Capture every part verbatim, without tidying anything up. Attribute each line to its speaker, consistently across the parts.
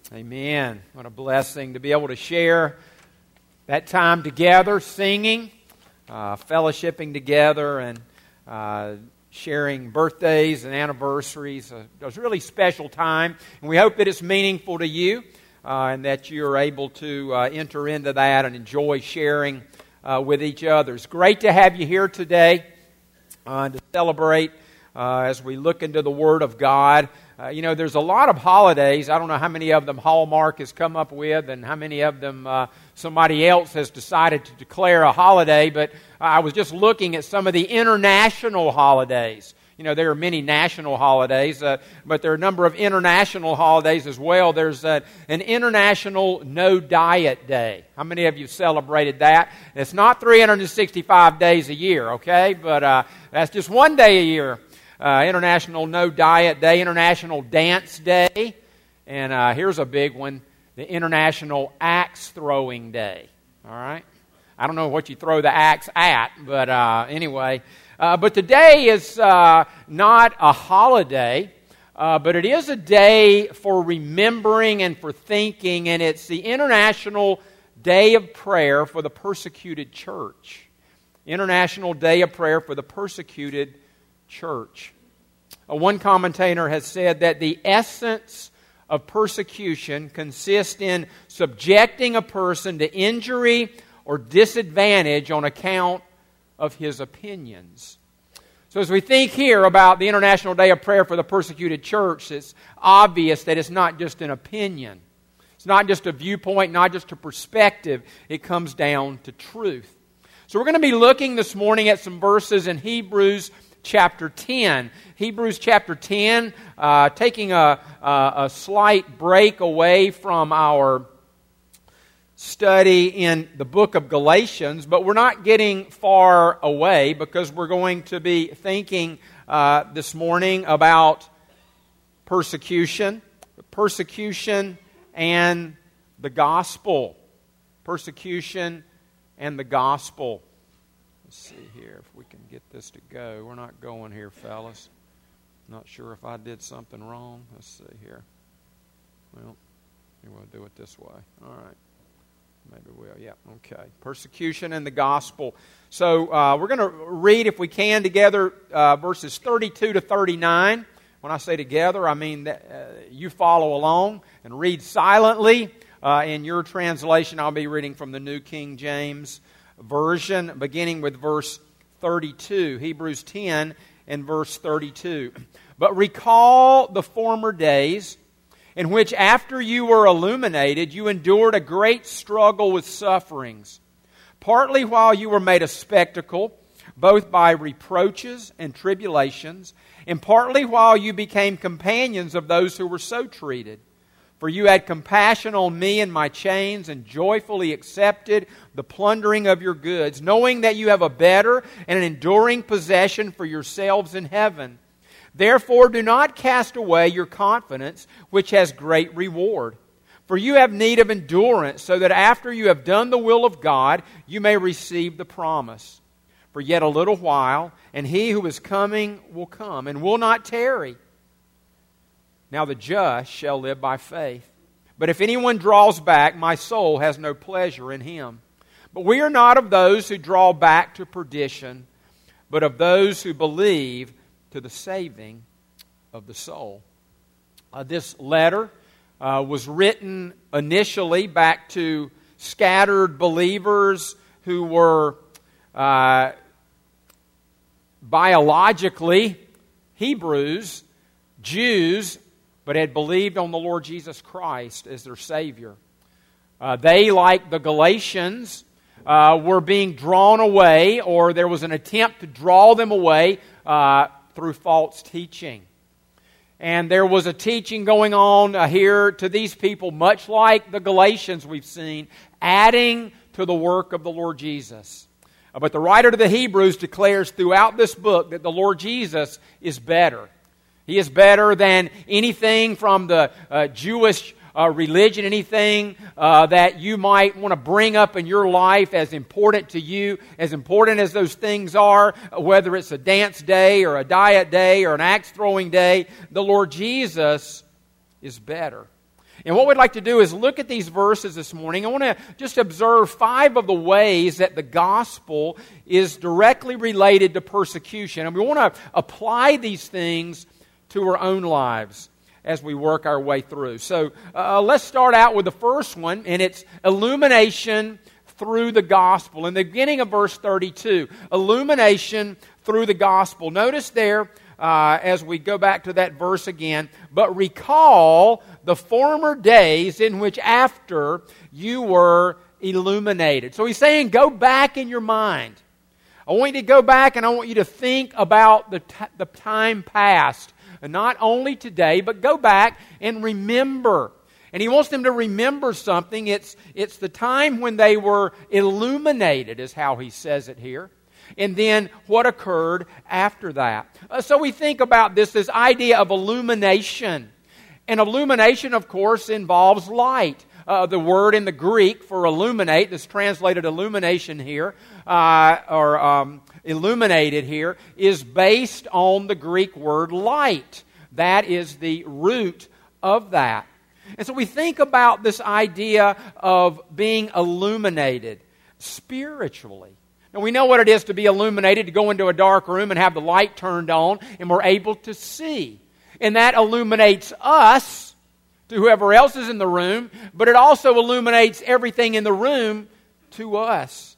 Speaker 1: Amen. What a blessing to be able to share that time together, singing, uh, fellowshipping together, and uh, sharing birthdays and anniversaries. Uh, it was a really special time, and we hope that it's meaningful to you uh, and that you're able to uh, enter into that and enjoy sharing uh, with each other. It's great to have you here today uh, to celebrate uh, as we look into the Word of God. Uh, you know, there's a lot of holidays. I don't know how many of them Hallmark has come up with and how many of them uh, somebody else has decided to declare a holiday, but I was just looking at some of the international holidays. You know, there are many national holidays, uh, but there are a number of international holidays as well. There's uh, an International No Diet Day. How many of you celebrated that? It's not three hundred sixty-five days a year, okay? But uh, that's just one day a year. Uh, International No Diet Day, International Dance Day, and uh, here's a big one, the International Axe Throwing Day. All right? I don't know what you throw the axe at, but uh, anyway. Uh, but today is uh, not a holiday, uh, but it is a day for remembering and for thinking, and it's the International Day of Prayer for the Persecuted Church. International Day of Prayer for the Persecuted Church. Uh, one commentator has said that the essence of persecution consists in subjecting a person to injury or disadvantage on account of his opinions. So as we think here about the International Day of Prayer for the Persecuted Church, it's obvious that it's not just an opinion. It's not just a viewpoint, not just a perspective. It comes down to truth. So we're going to be looking this morning at some verses in Hebrews chapter ten. Hebrews chapter ten, uh, taking a, a, a slight break away from our study in the book of Galatians, but we're not getting far away because we're going to be thinking uh, this morning about persecution, persecution and the gospel. Persecution and the gospel. Let's see here if we can get this to go. We're not going here, fellas. Not sure if I did something wrong. Let's see here. Well, we will do it this way. All right. Maybe we'll. Yeah, okay. Persecution and the gospel. So uh, we're going to read, if we can, together uh, verses thirty-two to thirty-nine. When I say together, I mean that uh, you follow along and read silently. Uh, in your translation, I'll be reading from the New King James Version, beginning with verse thirty-two, Hebrews ten and verse thirty-two. But recall the former days in which after you were illuminated, you endured a great struggle with sufferings, partly while you were made a spectacle, both by reproaches and tribulations, and partly while you became companions of those who were so treated. For you had compassion on me and my chains, and joyfully accepted the plundering of your goods, knowing that you have a better and an enduring possession for yourselves in heaven. Therefore do not cast away your confidence, which has great reward. For you have need of endurance, so that after you have done the will of God, you may receive the promise. For yet a little while, and he who is coming will come, and will not tarry. Now the just shall live by faith. But if anyone draws back, my soul has no pleasure in him. But we are not of those who draw back to perdition, but of those who believe to the saving of the soul. Uh, this letter uh, was written initially back to scattered believers who were uh, biologically Hebrews, Jews, but had believed on the Lord Jesus Christ as their Savior. Uh, they, like the Galatians, uh, were being drawn away, or there was an attempt to draw them away uh, through false teaching. And there was a teaching going on uh, here to these people, much like the Galatians we've seen, adding to the work of the Lord Jesus. Uh, but the writer to the Hebrews declares throughout this book that the Lord Jesus is better. He is better than anything from the uh, Jewish uh, religion, anything uh, that you might want to bring up in your life as important to you, as important as those things are, whether it's a dance day or a diet day or an axe throwing day, the Lord Jesus is better. And what we'd like to do is look at these verses this morning. I want to just observe five of the ways that the gospel is directly related to persecution. And we want to apply these things to our own lives as we work our way through. So uh, let's start out with the first one, and it's illumination through the gospel. In the beginning of verse thirty-two, illumination through the gospel. Notice there, uh, as we go back to that verse again, but recall the former days in which after you were illuminated. So he's saying, go back in your mind. I want you to go back and I want you to think about the, t- the time past. And not only today, but go back and remember. And he wants them to remember something. It's, it's the time when they were illuminated, is how he says it here. And then what occurred after that. Uh, so we think about this, this idea of illumination. And illumination, of course, involves light. Uh, the word in the Greek for illuminate, that's translated illumination here, uh, or um, illuminated here, is based on the Greek word light. That is the root of that. And so we think about this idea of being illuminated spiritually. Now we know what it is to be illuminated, to go into a dark room and have the light turned on, and we're able to see. And that illuminates us to whoever else is in the room, but it also illuminates everything in the room to us.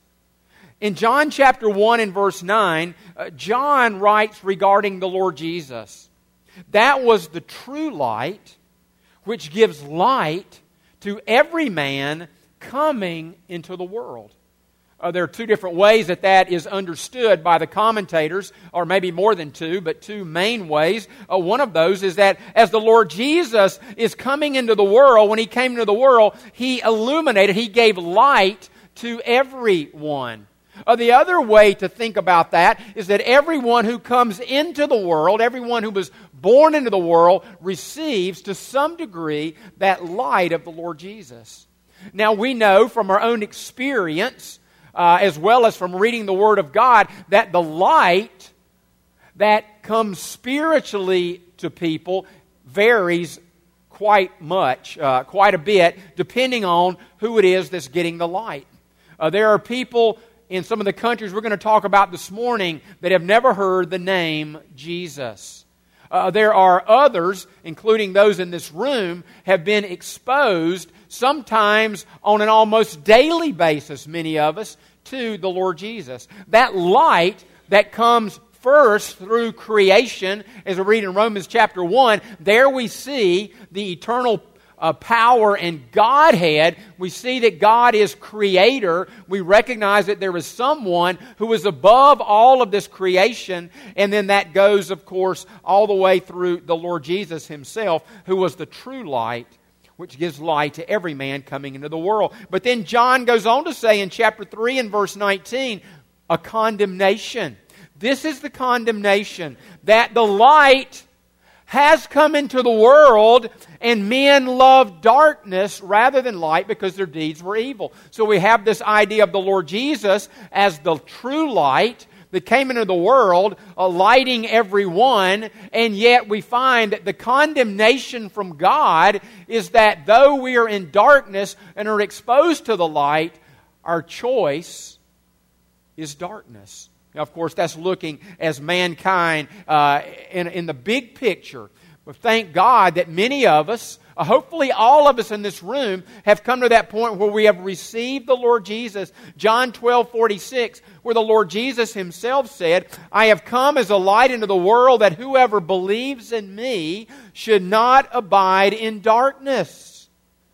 Speaker 1: In John chapter one and verse nine, uh, John writes regarding the Lord Jesus, that was the true light which gives light to every man coming into the world. Uh, there are two different ways that that is understood by the commentators, or maybe more than two, but two main ways. Uh, one of those is that as the Lord Jesus is coming into the world, when He came into the world, He illuminated, He gave light to everyone. Uh, the other way to think about that is that everyone who comes into the world, everyone who was born into the world, receives to some degree that light of the Lord Jesus. Now we know from our own experience, Uh, as well as from reading the Word of God, that the light that comes spiritually to people varies quite much, uh, quite a bit, depending on who it is that's getting the light. Uh, there are people in some of the countries we're going to talk about this morning that have never heard the name Jesus. Uh, there are others, including those in this room, have been exposed sometimes on an almost daily basis, many of us, to the Lord Jesus. That light that comes first through creation, as we read in Romans chapter one, there we see the eternal uh, power and Godhead. We see that God is creator. We recognize that there is someone who is above all of this creation. And then that goes, of course, all the way through the Lord Jesus Himself, who was the true light, which gives light to every man coming into the world. But then John goes on to say in chapter three and verse nineteen, a condemnation. This is the condemnation, that the light has come into the world, and men love darkness rather than light because their deeds were evil. So we have this idea of the Lord Jesus as the true light that came into the world, uh, lighting everyone, and yet we find that the condemnation from God is that though we are in darkness and are exposed to the light, our choice is darkness. Now, of course, that's looking as mankind uh, in, in the big picture. But thank God that many of us, uh, hopefully all of us in this room, have come to that point where we have received the Lord Jesus. John twelve forty-six, where the Lord Jesus Himself said, I have come as a light into the world, that whoever believes in me should not abide in darkness.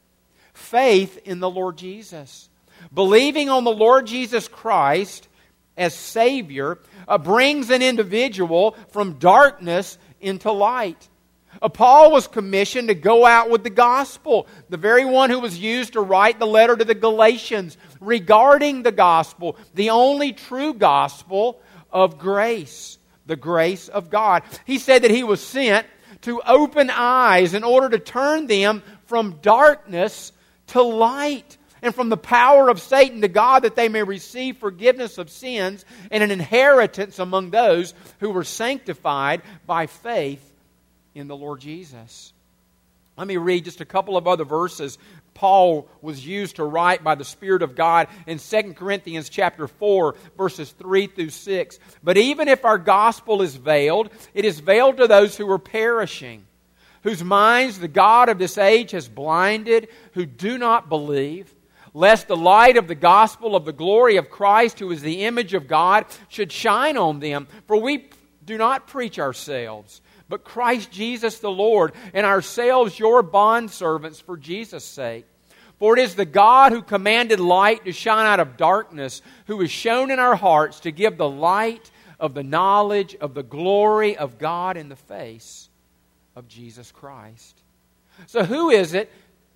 Speaker 1: Faith in the Lord Jesus. Believing on the Lord Jesus Christ as Savior uh, brings an individual from darkness into light. Uh, Paul was commissioned to go out with the gospel, the very one who was used to write the letter to the Galatians regarding the gospel, the only true gospel of grace, the grace of God. He said that he was sent to open eyes in order to turn them from darkness to light, and from the power of Satan to God, that they may receive forgiveness of sins and an inheritance among those who were sanctified by faith in the Lord Jesus. Let me read just a couple of other verses Paul was used to write by the Spirit of God in Second Corinthians chapter four, verses three through six. But even if our gospel is veiled, it is veiled to those who are perishing, whose minds the God of this age has blinded, who do not believe, lest the light of the gospel of the glory of Christ, who is the image of God, should shine on them. For we do not preach ourselves, but Christ Jesus the Lord, and ourselves your bondservants for Jesus' sake. For it is the God who commanded light to shine out of darkness, who is shown in our hearts to give the light of the knowledge of the glory of God in the face of Jesus Christ. So who is it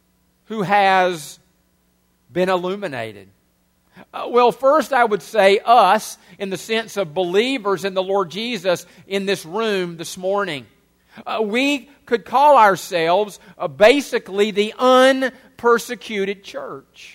Speaker 1: who has been illuminated? Uh, well, first I would say us, in the sense of believers in the Lord Jesus in this room this morning. Uh, we could call ourselves uh, basically the unpersecuted church.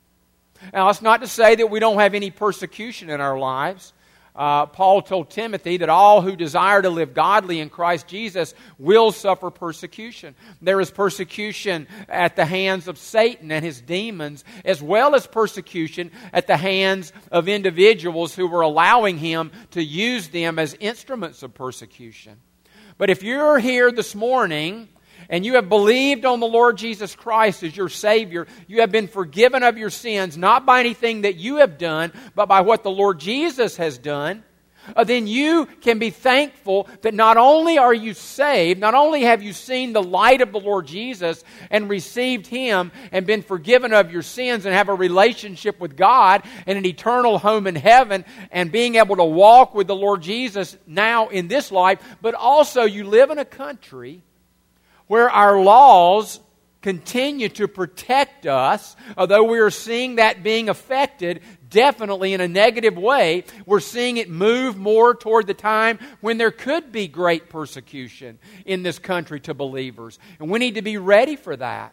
Speaker 1: Now, it's not to say that we don't have any persecution in our lives. Uh, Paul told Timothy that all who desire to live godly in Christ Jesus will suffer persecution. There is persecution at the hands of Satan and his demons, as well as persecution at the hands of individuals who were allowing him to use them as instruments of persecution. But if you're here this morning and you have believed on the Lord Jesus Christ as your Savior, you have been forgiven of your sins, not by anything that you have done, but by what the Lord Jesus has done, uh, then you can be thankful that not only are you saved, not only have you seen the light of the Lord Jesus and received Him and been forgiven of your sins and have a relationship with God and an eternal home in heaven and being able to walk with the Lord Jesus now in this life, but also you live in a country where our laws continue to protect us, although we are seeing that being affected definitely in a negative way. We're seeing it move more toward the time when there could be great persecution in this country to believers. And we need to be ready for that.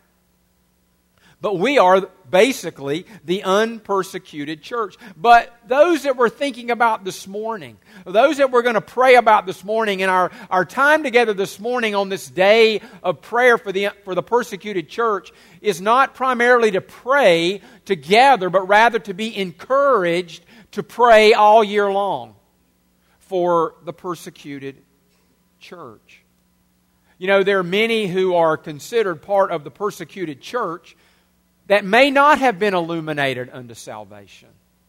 Speaker 1: But we are basically the unpersecuted church. But those that we're thinking about this morning, those that we're going to pray about this morning in our, our time together this morning on this day of prayer for the, for the persecuted church is not primarily to pray together, but rather to be encouraged to pray all year long for the persecuted church. You know, there are many who are considered part of the persecuted church that may not have been illuminated unto salvation.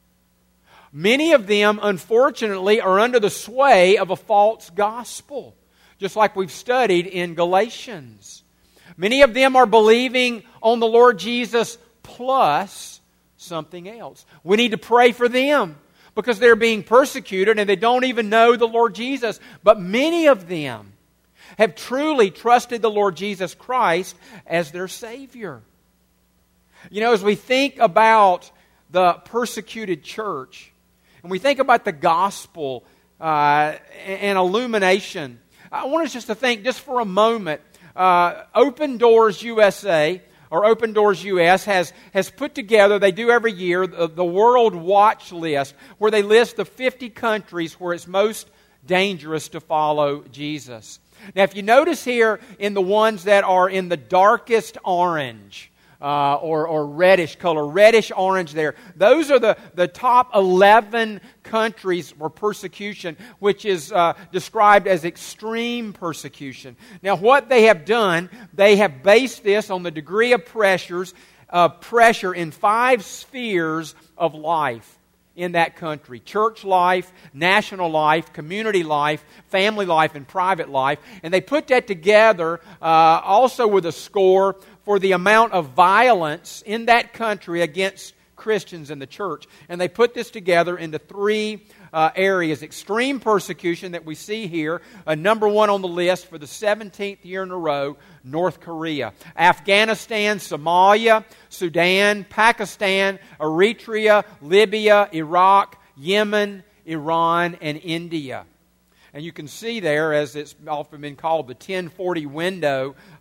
Speaker 1: Many of them, unfortunately, are under the sway of a false gospel, just like we've studied in Galatians. Many of them are believing on the Lord Jesus plus something else. We need to pray for them because they're being persecuted and they don't even know the Lord Jesus. But many of them have truly trusted the Lord Jesus Christ as their Savior. You know, as we think about the persecuted church, and we think about the gospel uh, and illumination, I want us just to think just for a moment, uh, Open Doors U S A, or Open Doors U S, has, has put together, they do every year, the, the World Watch List, where they list the fifty countries where it's most dangerous to follow Jesus. Now, if you notice here in the ones that are in the darkest orange, Uh, or, or reddish color, reddish orange there. Those are the, the top eleven countries for persecution, which is uh, described as extreme persecution. Now, what they have done, they have based this on the degree of pressures, uh, pressure in five spheres of life in that country. Church life, national life, community life, family life, and private life. And they put that together uh, also with a score for the amount of violence in that country against Christians in the church. And they put this together into three uh, areas. Extreme persecution that we see here, uh, number one on the list for the seventeenth year in a row, North Korea. Afghanistan, Somalia, Sudan, Pakistan, Eritrea, Libya, Iraq, Yemen, Iran, and India. And you can see there, as it's often been called, the ten forty window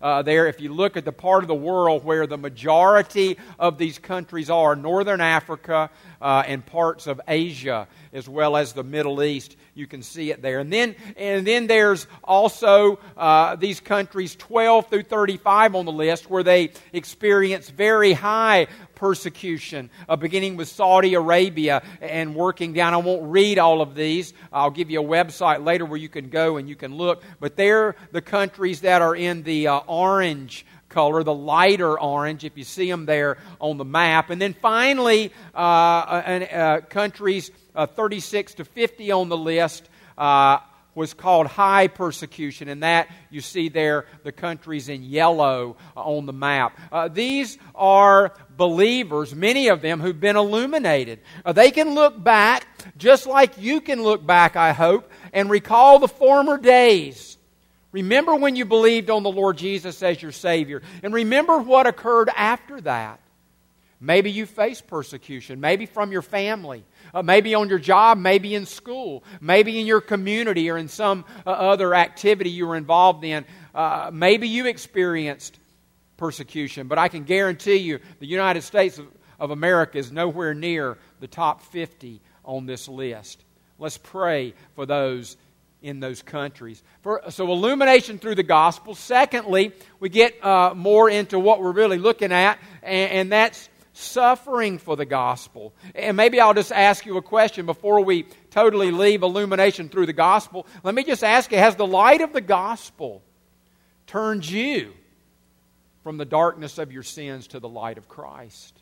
Speaker 1: uh, there. If you look at the part of the world where the majority of these countries are, Northern Africa uh, and parts of Asia, as well as the Middle East, you can see it there. And then, and then there's also uh, these countries, twelve through thirty-five on the list, where they experience very high persecution, uh, beginning with Saudi Arabia and working down. I won't read all of these. I'll give you a website later where you can go and you can look. But they're the countries that are in the uh, orange color, the lighter orange, if you see them there on the map. And then finally, uh, uh, uh, countries uh, thirty-six to fifty on the list uh, was called high persecution, and that you see there the countries in yellow on the map. Uh, these are believers, many of them who've been illuminated. Uh, they can look back, just like you can look back, I hope, and recall the former days. Remember when you believed on the Lord Jesus as your Savior, and remember what occurred after that. Maybe you faced persecution, maybe from your family, uh, maybe on your job, maybe in school, maybe in your community or in some uh, other activity you were involved in. Uh, maybe you experienced persecution, but I can guarantee you the United States of, of America is nowhere near the top fifty on this list. Let's pray for those in those countries. For, so illumination through the gospel. Secondly, we get uh, more into what we're really looking at, and, and that's suffering for the gospel. And maybe I'll just ask you a question before we totally leave illumination through the gospel. Let me just ask you, has the light of the gospel turned you from the darkness of your sins to the light of Christ?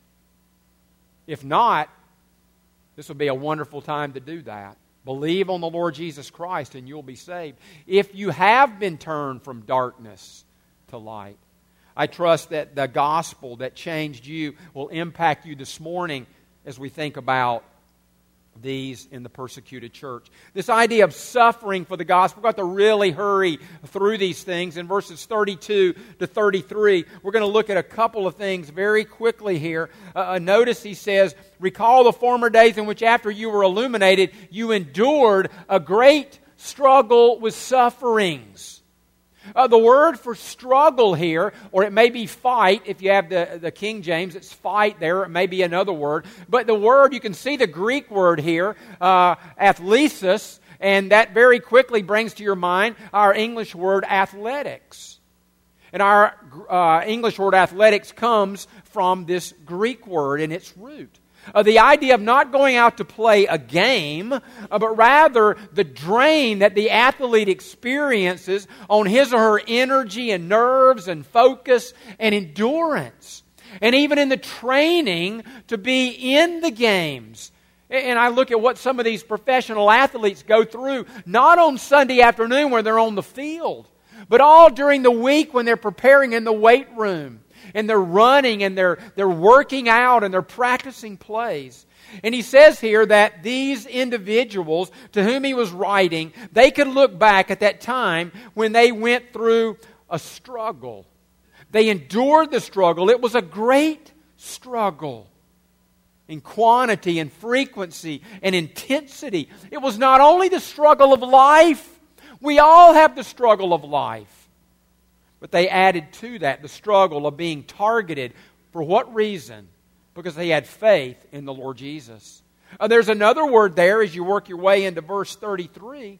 Speaker 1: If not, this would be a wonderful time to do that. Believe on the Lord Jesus Christ and you'll be saved. If you have been turned from darkness to light, I trust that the gospel that changed you will impact you this morning as we think about these in the persecuted church. This idea of suffering for the gospel, we've got to really hurry through these things. In verses thirty-two to thirty-three, we're going to look at a couple of things very quickly here. Uh, notice he says, recall the former days in which after you were illuminated, you endured a great struggle with sufferings. Uh, the word for struggle here, or it may be fight, if you have the, the King James, it's fight there, it may be another word. But the word, you can see the Greek word here, uh, athlesis, and that very quickly brings to your mind our English word athletics. And our uh, English word athletics comes from this Greek word in its root. Uh, the idea of not going out to play a game, uh, but rather the drain that the athlete experiences on his or her energy and nerves and focus and endurance. And even in the training to be in the games. And I look at what some of these professional athletes go through, not on Sunday afternoon when they're on the field, but all during the week when they're preparing in the weight room. And they're running and they're, they're working out and they're practicing plays. And he says here that these individuals to whom he was writing, they could look back at that time when they went through a struggle. They endured the struggle. It was a great struggle in quantity and frequency and intensity. It was not only the struggle of life. We all have the struggle of life. But they added to that the struggle of being targeted. For what reason? Because they had faith in the Lord Jesus. Uh, there's another word there as you work your way into verse thirty-three.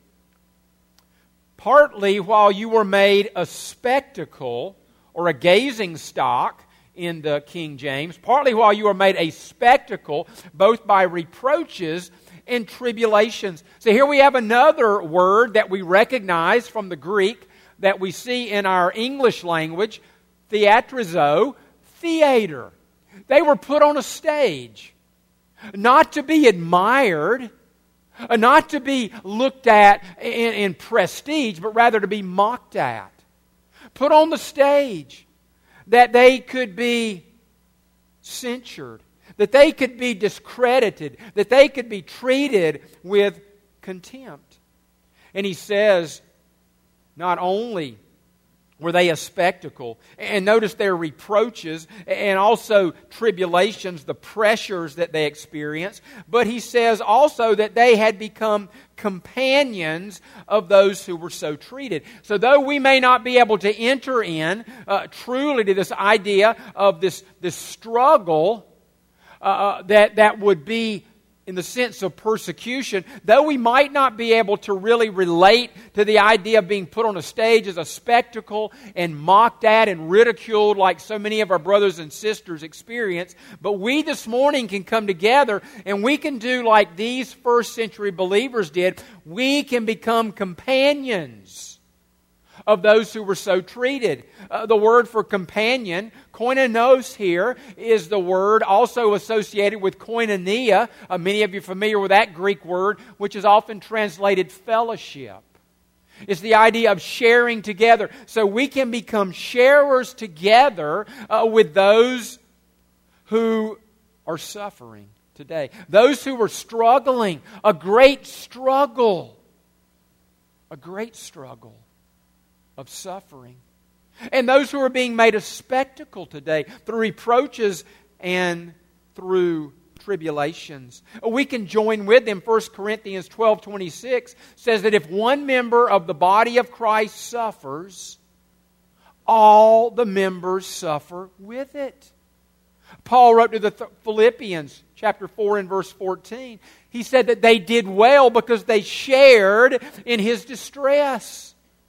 Speaker 1: Partly while you were made a spectacle or a gazing stock in the King James, partly while you were made a spectacle both by reproaches and tribulations. So here we have another word that we recognize from the Greek that we see in our English language, theatrizo, theater. They were put on a stage, not to be admired, not to be looked at in, in prestige, but rather to be mocked at. Put on the stage that they could be censured, that they could be discredited, that they could be treated with contempt. And he says, not only Were they a spectacle? And notice their reproaches and also tribulations, the pressures that they experienced. But he says also that they had become companions of those who were so treated. So though we may not be able to enter in uh, truly to this idea of this, this struggle uh, that, that would be in the sense of persecution, though we might not be able to really relate to the idea of being put on a stage as a spectacle and mocked at and ridiculed like so many of our brothers and sisters experience, but we this morning can come together and we can do like these first century believers did. We can become companions of those who were so treated. Uh, the word for companion, koinonos here, is the word also associated with koinonia. Uh, many of you are familiar with that Greek word, which is often translated fellowship. It's the idea of sharing together. So we can become sharers together uh, with those who are suffering today. Those who are struggling. A great struggle. A great struggle of suffering. And those who are being made a spectacle today through reproaches and through tribulations. We can join with them. First Corinthians twelve twenty-six says that if one member of the body of Christ suffers, all the members suffer with it. Paul wrote to the Philippians chapter four and verse fourteen. He said that they did well because they shared in his distress.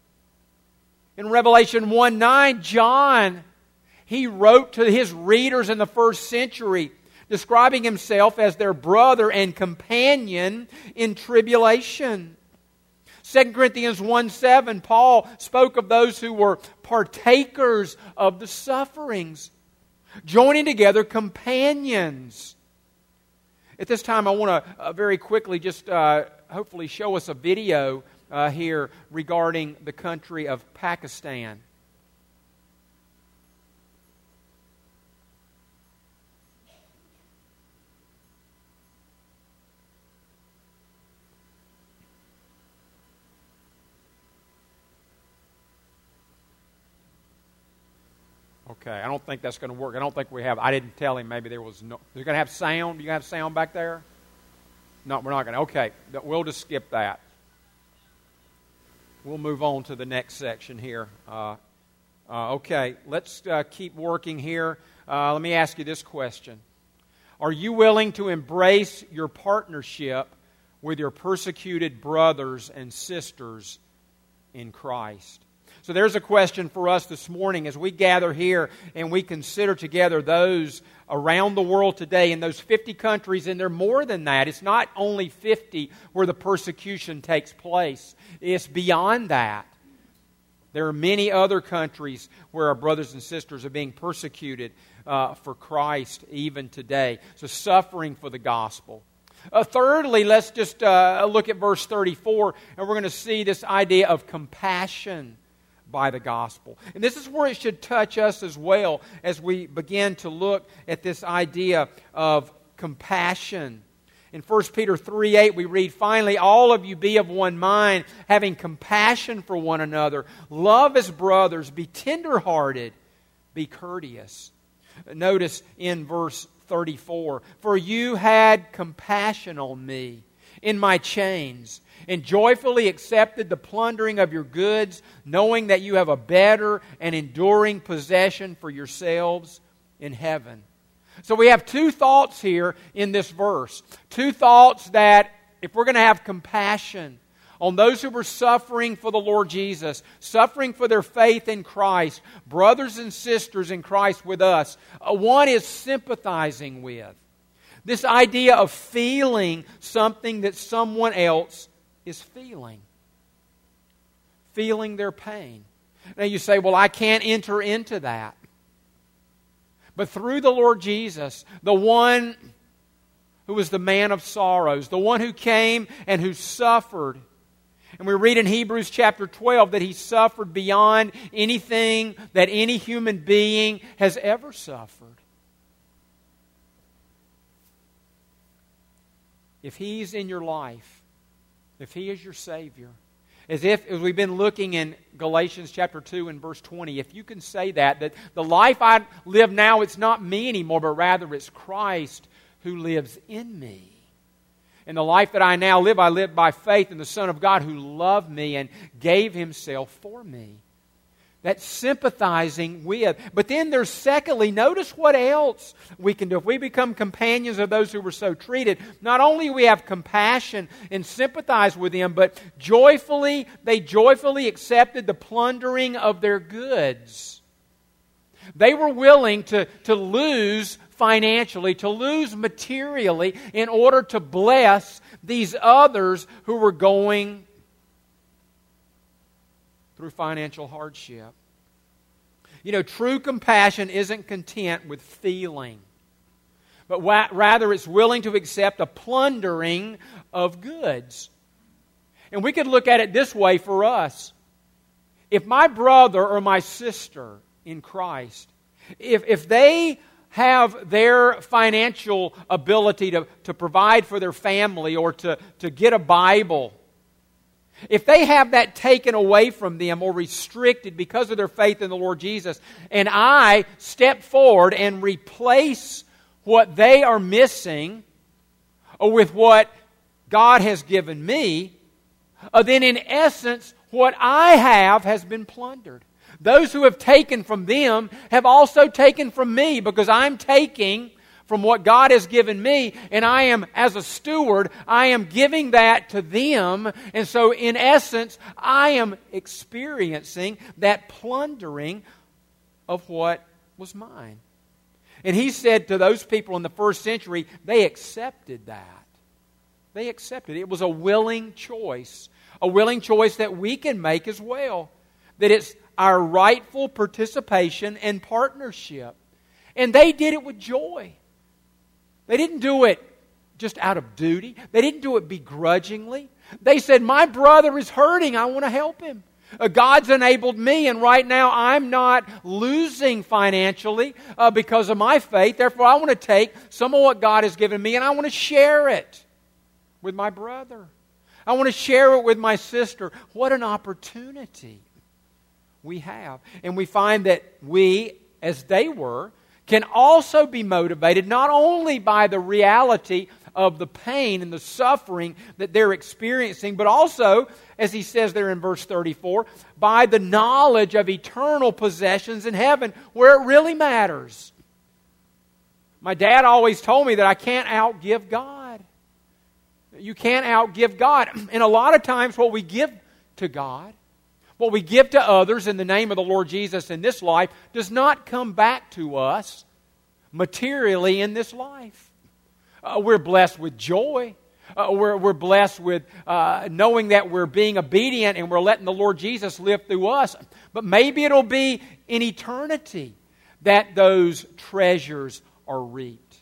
Speaker 1: In Revelation one nine, John, he wrote to his readers in the first century, describing himself as their brother and companion in tribulation. Second Corinthians one seven, Paul spoke of those who were partakers of the sufferings, joining together companions. At this time, I want to uh, very quickly just uh, hopefully show us a video Uh, here regarding the country of Pakistan. Okay, I don't think that's going to work. I don't think we have. I didn't tell him maybe there was no. You're going to have sound? You going to have sound back there? No, we're not going to. Okay, we'll just skip that. We'll move on to the next section here. Uh, uh, okay, let's uh, keep working here. Uh, let me ask you this question. Are you willing to embrace your partnership with your persecuted brothers and sisters in Christ? So there's a question for us this morning as we gather here and we consider together those around the world today in those fifty countries, and there are more than that. It's not only fifty where the persecution takes place. It's beyond that. There are many other countries where our brothers and sisters are being persecuted uh, for Christ even today. So suffering for the gospel. Uh, thirdly, let's just uh, look at verse thirty-four, and we're going to see this idea of compassion by the gospel. And this is where it should touch us as well as we begin to look at this idea of compassion. In First Peter three eight we read, "Finally, all of you be of one mind, having compassion for one another. Love as brothers, be tender-hearted, be courteous." Notice in verse thirty-four, "For you had compassion on me in my chains, and joyfully accepted the plundering of your goods, knowing that you have a better and enduring possession for yourselves in heaven." So we have two thoughts here in this verse. Two thoughts that if we're going to have compassion on those who were suffering for the Lord Jesus, suffering for their faith in Christ, brothers and sisters in Christ with us, uh, one is sympathizing with. This idea of feeling something that someone else is feeling. Feeling their pain. Now you say, well, I can't enter into that. But through the Lord Jesus, the one who was the man of sorrows, the one who came and who suffered, and we read in Hebrews chapter twelve that He suffered beyond anything that any human being has ever suffered. If He's in your life, if He is your Savior, As if, as we've been looking in Galatians chapter two and verse twenty, if you can say that, that the life I live now, it's not me anymore, but rather it's Christ who lives in me. And the life that I now live, I live by faith in the Son of God who loved me and gave Himself for me. That's sympathizing with. But then there's secondly, notice what else we can do. If we become companions of those who were so treated, not only we have compassion and sympathize with them, but joyfully, they joyfully accepted the plundering of their goods. They were willing to, to lose financially, to lose materially in order to bless these others who were going through financial hardship. You know, true compassion isn't content with feeling, but wa- rather it's willing to accept a plundering of goods. And we could look at it this way for us. If my brother or my sister in Christ, if, if they have their financial ability to, to provide for their family or to, to get a Bible, if they have that taken away from them or restricted because of their faith in the Lord Jesus, and I step forward and replace what they are missing with what God has given me, then in essence, what I have has been plundered. Those who have taken from them have also taken from me, because I'm taking from what God has given me, and I am, as a steward, I am giving that to them. And so, in essence, I am experiencing that plundering of what was mine. And he said to those people in the first century, they accepted that. They accepted it. It was a willing choice. A willing choice that we can make as well. That it's our rightful participation and partnership. And they did it with joy. They didn't do it just out of duty. They didn't do it begrudgingly. They said, my brother is hurting. I want to help him. Uh, God's enabled me, and right now I'm not losing financially uh, because of my faith. Therefore, I want to take some of what God has given me and I want to share it with my brother. I want to share it with my sister. What an opportunity we have. And we find that we, as they were, can also be motivated not only by the reality of the pain and the suffering that they're experiencing, but also, as he says there in verse thirty-four, by the knowledge of eternal possessions in heaven, where it really matters. My dad always told me that I can't outgive God. You can't outgive God. And a lot of times what we give to God, what we give to others in the name of the Lord Jesus in this life, does not come back to us materially in this life. Uh, we're blessed with joy. Uh, we're, we're blessed with uh, knowing that we're being obedient and we're letting the Lord Jesus live through us. But maybe it'll be in eternity that those treasures are reaped.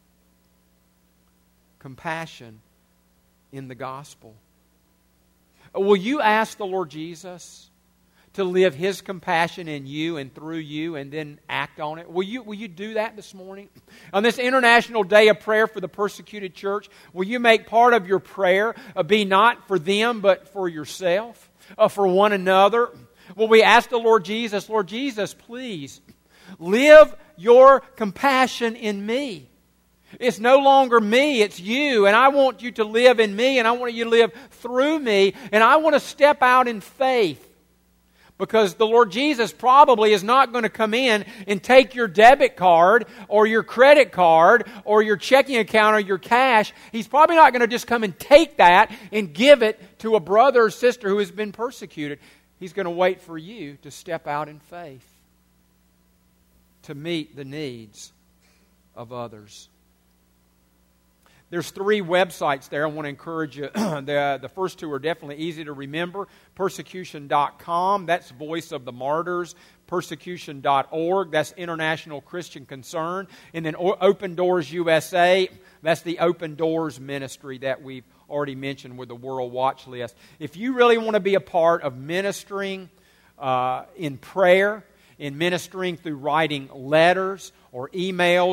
Speaker 1: Compassion in the gospel. Will you ask the Lord Jesus to live His compassion in you and through you and then act on it? Will you, will you do that this morning? On this International Day of Prayer for the Persecuted Church, will you make part of your prayer uh, be not for them but for yourself, uh, for one another? Will we ask the Lord Jesus, Lord Jesus, please live your compassion in me. It's no longer me, it's you, and I want you to live in me, and I want you to live through me, and I want to step out in faith. Because the Lord Jesus probably is not going to come in and take your debit card or your credit card or your checking account or your cash. He's probably not going to just come and take that and give it to a brother or sister who has been persecuted. He's going to wait for you to step out in faith to meet the needs of others. There's three websites there I want to encourage you. the, the first two are definitely easy to remember. Persecution dot com, that's Voice of the Martyrs. Persecution dot org, that's International Christian Concern. And then Open Doors U S A, that's the Open Doors ministry that we've already mentioned with the World Watch List. If you really want to be a part of ministering uh, in prayer, in ministering through writing letters or emails,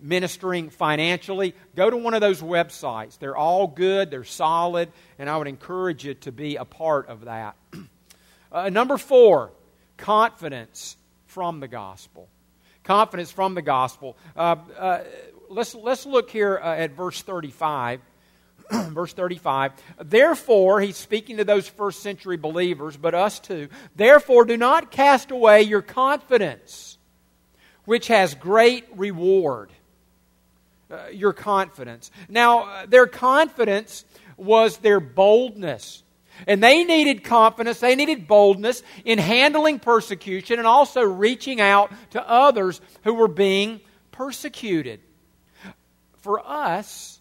Speaker 1: ministering financially, go to one of those websites. They're all good, they're solid, and I would encourage you to be a part of that. uh, number four, confidence from the gospel. Confidence from the gospel. Uh, uh, let's, let's look here uh, at verse thirty-five. Verse thirty-five, therefore, he's speaking to those first century believers, but us too. Therefore, do not cast away your confidence, which has great reward. Uh, your confidence. Now, uh, their confidence was their boldness. And they needed confidence, they needed boldness in handling persecution and also reaching out to others who were being persecuted. For us,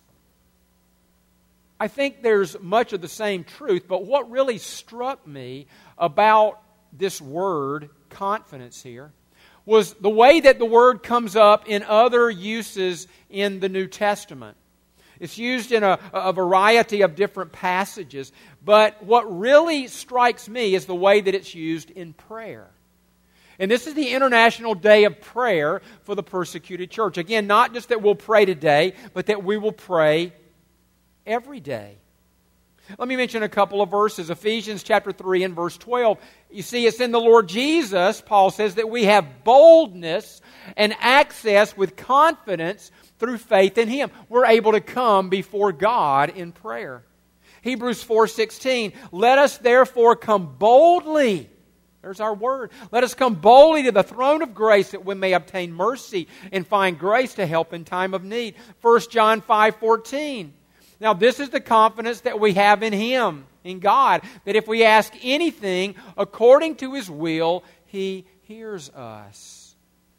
Speaker 1: I think there's much of the same truth, but what really struck me about this word, confidence here, was the way that the word comes up in other uses in the New Testament. It's used in a, a variety of different passages, but what really strikes me is the way that it's used in prayer. And this is the International Day of Prayer for the persecuted church. Again, not just that we'll pray today, but that we will pray every day. Let me mention a couple of verses. Ephesians chapter three and verse twelve. You see, it's in the Lord Jesus, Paul says, that we have boldness and access with confidence through faith in Him. We're able to come before God in prayer. Hebrews four sixteen. Let us therefore come boldly. There's our word. Let us come boldly to the throne of grace that we may obtain mercy and find grace to help in time of need. First John five fourteen. Now, this is the confidence that we have in Him, in God, that if we ask anything according to His will, He hears us.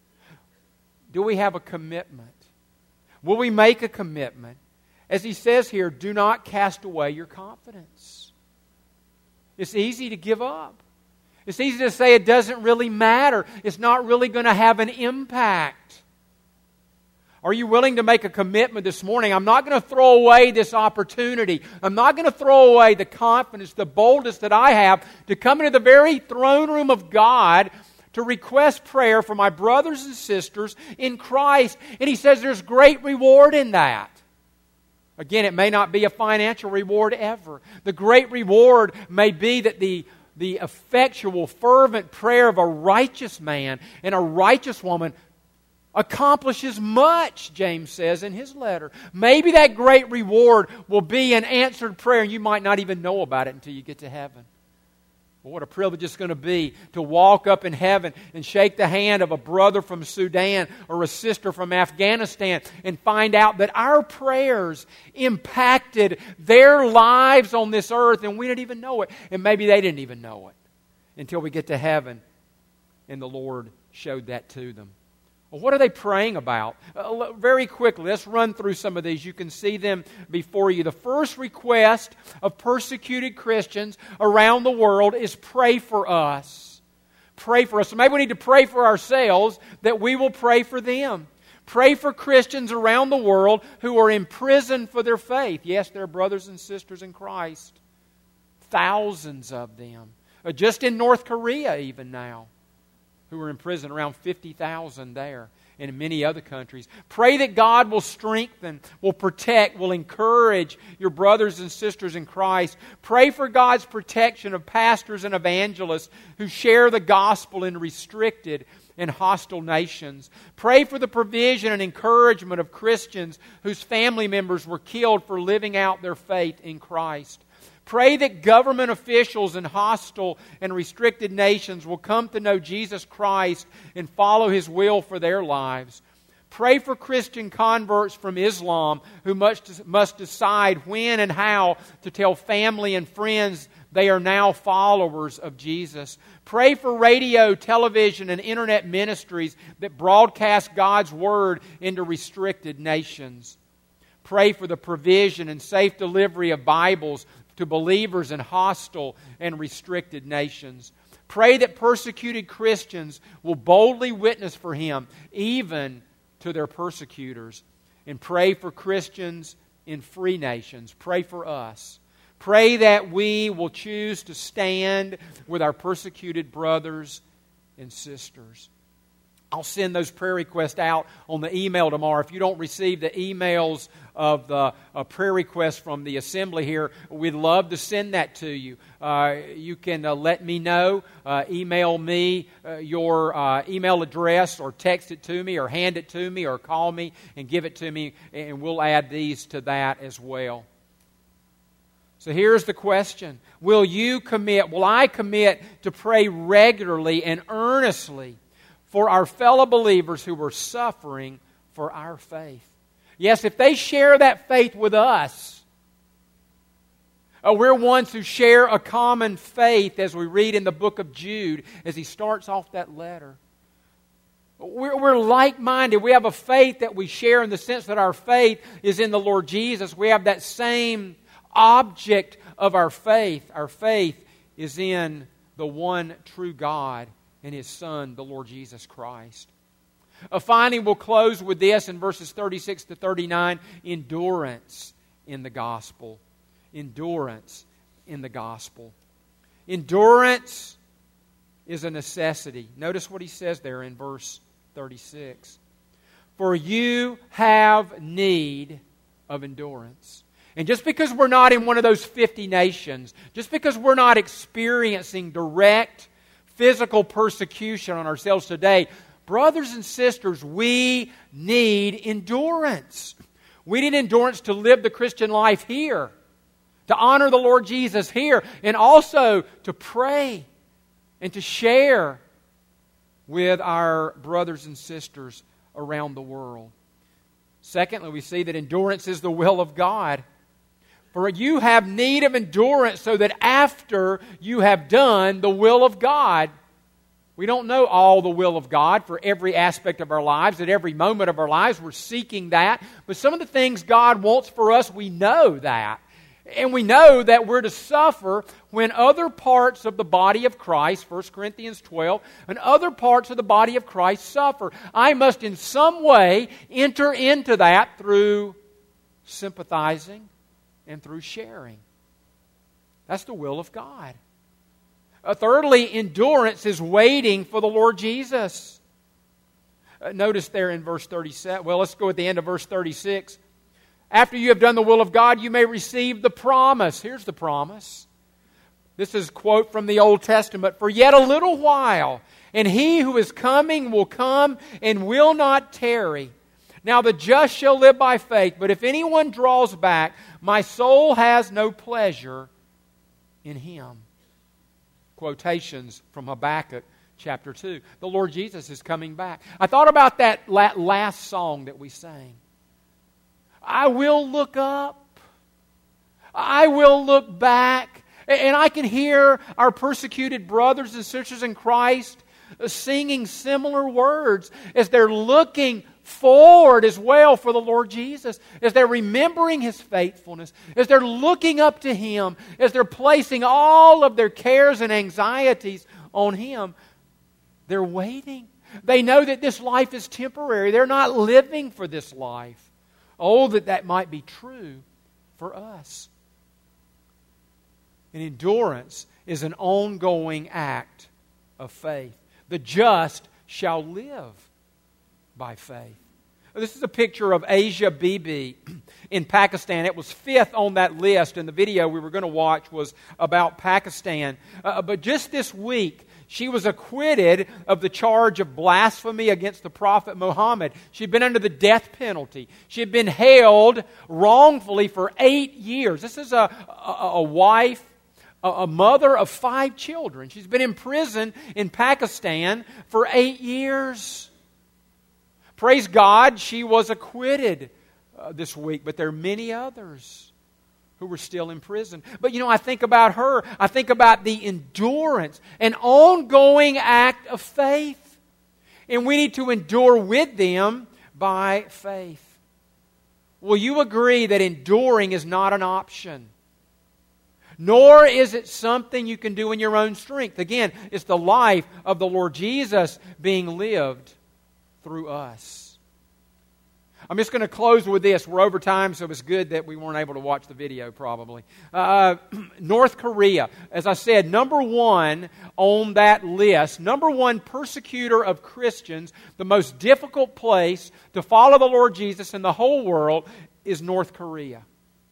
Speaker 1: Do we have a commitment? Will we make a commitment? As he says here, do not cast away your confidence. It's easy to give up. It's easy to say it doesn't really matter. It's not really going to have an impact. Are you willing to make a commitment this morning? I'm not going to throw away this opportunity. I'm not going to throw away the confidence, the boldness that I have to come into the very throne room of God to request prayer for my brothers and sisters in Christ. And he says there's great reward in that. Again, it may not be a financial reward ever. The great reward may be that the the effectual, fervent prayer of a righteous man and a righteous woman accomplishes much, James says in his letter. Maybe that great reward will be an answered prayer and you might not even know about it until you get to heaven. Well, what a privilege it's going to be to walk up in heaven and shake the hand of a brother from Sudan or a sister from Afghanistan and find out that our prayers impacted their lives on this earth and we didn't even know it. And maybe they didn't even know it until we get to heaven and the Lord showed that to them. Well, what are they praying about? Uh, very quickly, let's run through some of these. You can see them before you. The first request of persecuted Christians around the world is pray for us. Pray for us. So maybe we need to pray for ourselves that we will pray for them. Pray for Christians around the world who are in prison for their faith. Yes, they're brothers and sisters in Christ. Thousands of them. Uh, just in North Korea even now, who are in prison, around fifty thousand there, and in many other countries. Pray that God will strengthen, will protect, will encourage your brothers and sisters in Christ. Pray for God's protection of pastors and evangelists who share the gospel in restricted and hostile nations. Pray for the provision and encouragement of Christians whose family members were killed for living out their faith in Christ. Pray that government officials in hostile and restricted nations will come to know Jesus Christ and follow His will for their lives. Pray for Christian converts from Islam who must, must decide when and how to tell family and friends they are now followers of Jesus. Pray for radio, television, and internet ministries that broadcast God's Word into restricted nations. Pray for the provision and safe delivery of Bibles to believers in hostile and restricted nations. Pray that persecuted Christians will boldly witness for Him, even to their persecutors. And pray for Christians in free nations. Pray for us. Pray that we will choose to stand with our persecuted brothers and sisters. I'll send those prayer requests out on the email tomorrow. If you don't receive the emails of the uh, prayer requests from the assembly here, we'd love to send that to you. Uh, you can uh, let me know, uh, email me uh, your uh, email address, or text it to me, or hand it to me, or call me and give it to me, and we'll add these to that as well. So here's the question. Will you commit, will I commit to pray regularly and earnestly for our fellow believers who are suffering for our faith? Yes, if they share that faith with us, uh, we're ones who share a common faith, as we read in the book of Jude, as he starts off that letter. We're, we're like-minded. We have a faith that we share in the sense that our faith is in the Lord Jesus. We have that same object of our faith. Our faith is in the one true God and His Son, the Lord Jesus Christ. Uh, finally, we'll close with this in verses thirty-six to thirty-nine. Endurance in the gospel. Endurance in the gospel. Endurance is a necessity. Notice what he says there in verse thirty-six. For you have need of endurance. And just because we're not in one of those fifty nations, just because we're not experiencing direct physical persecution on ourselves today, brothers and sisters, we need endurance. We need endurance to live the Christian life here, to honor the Lord Jesus here, and also to pray and to share with our brothers and sisters around the world. Secondly, we see that endurance is the will of God. For you have need of endurance so that after you have done the will of God. We don't know all the will of God for every aspect of our lives. At every moment of our lives, we're seeking that. But some of the things God wants for us, we know that. And we know that we're to suffer when other parts of the body of Christ, First Corinthians twelve, and other parts of the body of Christ suffer. I must in some way enter into that through sympathizing and through sharing. That's the will of God. Uh, thirdly, endurance is waiting for the Lord Jesus. Uh, notice there in verse thirty-seven. Well, let's go at the end of verse thirty-six. After you have done the will of God, you may receive the promise. Here's the promise. This is a quote from the Old Testament. For yet a little while, and He who is coming will come and will not tarry. Now the just shall live by faith, but if anyone draws back, my soul has no pleasure in him. Quotations from Habakkuk chapter two. The Lord Jesus is coming back. I thought about that last song that we sang. I will look up. I will look back. And I can hear our persecuted brothers and sisters in Christ singing similar words as they're looking forward as well for the Lord Jesus, as they're remembering His faithfulness, as they're looking up to Him, as they're placing all of their cares and anxieties on Him. They're waiting. They know that this life is temporary. They're not living for this life. Oh, that that might be true for us. And endurance is an ongoing act of faith. The just shall live by faith. This is a picture of Asia Bibi in Pakistan. It was fifth on that list, and the video we were going to watch was about Pakistan. Uh, but just this week, she was acquitted of the charge of blasphemy against the Prophet Muhammad. She'd been under the death penalty. She had been held wrongfully for eight years. This is a, a, a wife, a, a mother of five children. She's been in prison in Pakistan for eight years. Praise God, she was acquitted uh, this week, but there are many others who were still in prison. But you know, I think about her. I think about the endurance, an ongoing act of faith. And we need to endure with them by faith. Will you agree that enduring is not an option? Nor is it something you can do in your own strength. Again, it's the life of the Lord Jesus being lived through us. I'm just going to close with this. We're over time, so it's good that we weren't able to watch the video probably. Uh, North Korea, as I said, number one on that list, number one persecutor of Christians, the most difficult place to follow the Lord Jesus in the whole world is North Korea.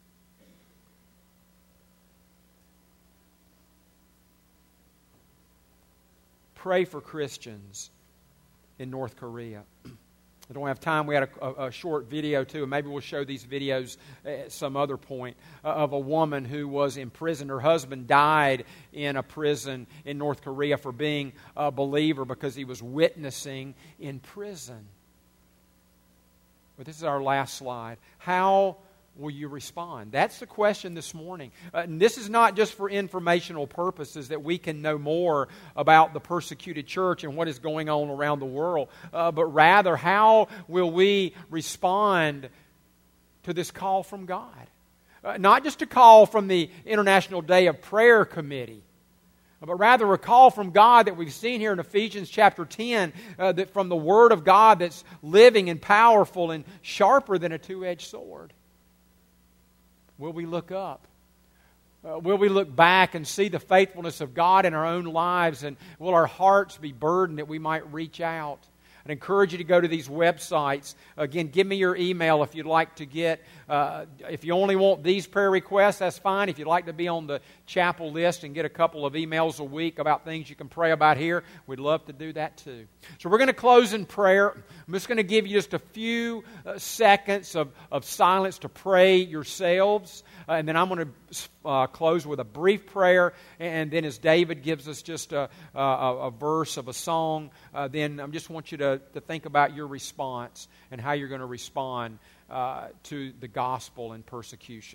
Speaker 1: Pray for Christians in North Korea. I don't have time. We had a, a, a short video too, and maybe we'll show these videos at some other point, uh, of a woman who was in prison. Her husband died in a prison in North Korea for being a believer because he was witnessing in prison. But this is our last slide. How will you respond? That's the question this morning. Uh, and this is not just for informational purposes that we can know more about the persecuted church and what is going on around the world, uh, but rather how will we respond to this call from God? Uh, not just a call from the International Day of Prayer Committee, but rather a call from God that we've seen here in Ephesians chapter ten, uh, that from the Word of God that's living and powerful and sharper than a two-edged sword. Will we look up? Uh, will we look back and see the faithfulness of God in our own lives? And will our hearts be burdened that we might reach out? I'd encourage you to go to these websites. Again, give me your email if you'd like to get, uh, if you only want these prayer requests, that's fine. If you'd like to be on the chapel list and get a couple of emails a week about things you can pray about here, we'd love to do that too. So we're going to close in prayer. I'm just going to give you just a few uh, seconds of, of silence to pray yourselves. Uh, and then I'm going to uh, close with a brief prayer. And then as David gives us just a, a, a verse of a song, uh, then I just want you to, to think about your response and how you're going to respond uh, to the gospel and persecution.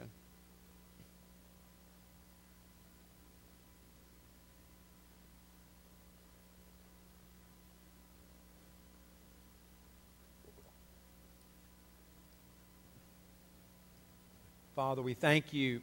Speaker 1: Father, we thank you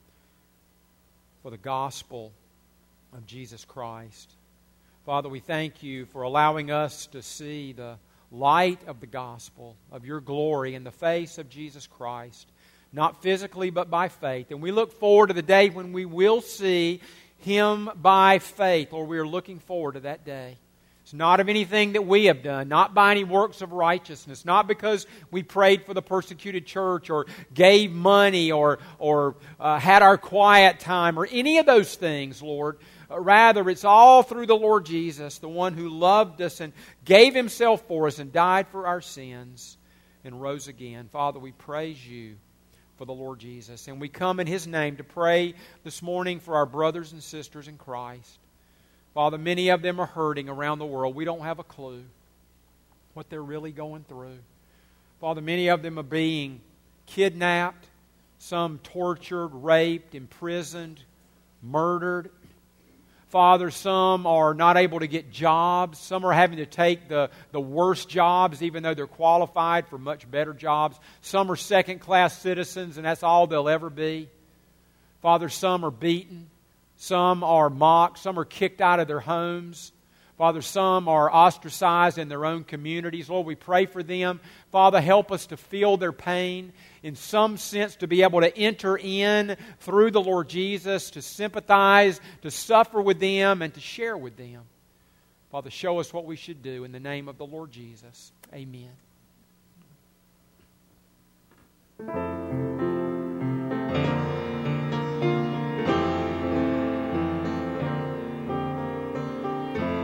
Speaker 1: for the gospel of Jesus Christ. Father, we thank you for allowing us to see the light of the gospel, of your glory in the face of Jesus Christ, not physically but by faith. And we look forward to the day when we will see Him by faith, or we are looking forward to that day. It's not of anything that we have done, not by any works of righteousness, not because we prayed for the persecuted church or gave money or, or uh, had our quiet time or any of those things, Lord. Uh, rather, it's all through the Lord Jesus, the one who loved us and gave Himself for us and died for our sins and rose again. Father, we praise you for the Lord Jesus. And we come in His name to pray this morning for our brothers and sisters in Christ. Father, many of them are hurting around the world. We don't have a clue what they're really going through. Father, many of them are being kidnapped, some tortured, raped, imprisoned, murdered. Father, some are not able to get jobs. Some are having to take the, the worst jobs even though they're qualified for much better jobs. Some are second-class citizens and that's all they'll ever be. Father, some are beaten. Some are mocked. Some are kicked out of their homes. Father, some are ostracized in their own communities. Lord, we pray for them. Father, help us to feel their pain. In some sense, to be able to enter in through the Lord Jesus, to sympathize, to suffer with them, and to share with them. Father, show us what we should do in the name of the Lord Jesus. Amen.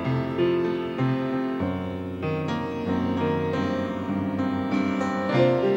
Speaker 1: Thank you.